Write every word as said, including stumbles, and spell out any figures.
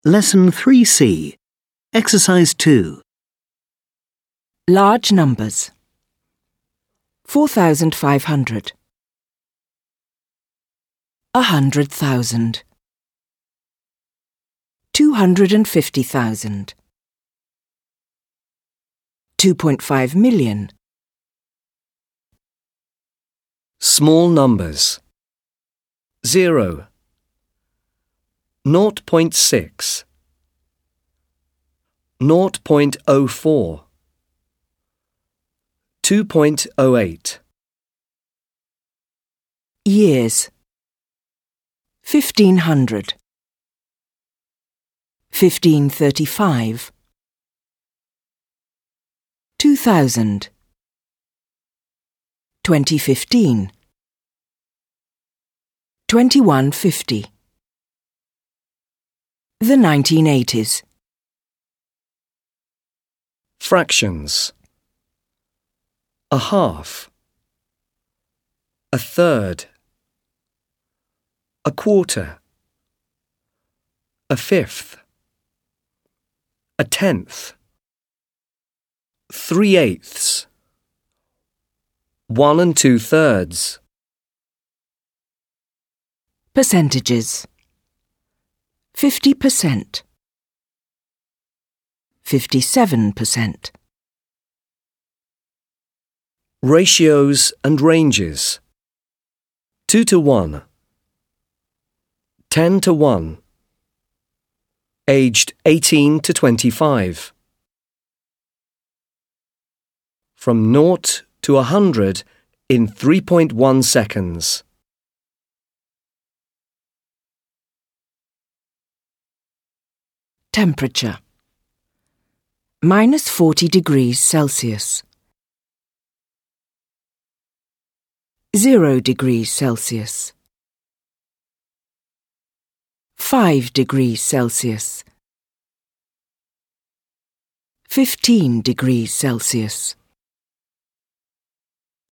Lesson three C. Exercise two. Large numbers. Four thousand five hundred. A hundred thousand. Two hundred and fifty thousand. Two point five million. Small numbers. Zero. Naught point six. Naught point oh four. Two point oh eight. Years. Fifteen hundred. Fifteen thirty-five. Two thousand. Twenty fifteen. Twenty-one fifty. The nineteen eighties. Fractions. A half. A third. A quarter. A fifth. A tenth. Three eighths. One and two thirds. Percentages. Fifty percent. Fifty-seven percent. Ratios and ranges. Two to one. Ten to one. Aged eighteen to twenty-five. From naught to a hundred in three point one seconds. Temperature. Minus forty degrees Celsius. Zero degrees Celsius. Five degrees Celsius. Fifteen degrees Celsius.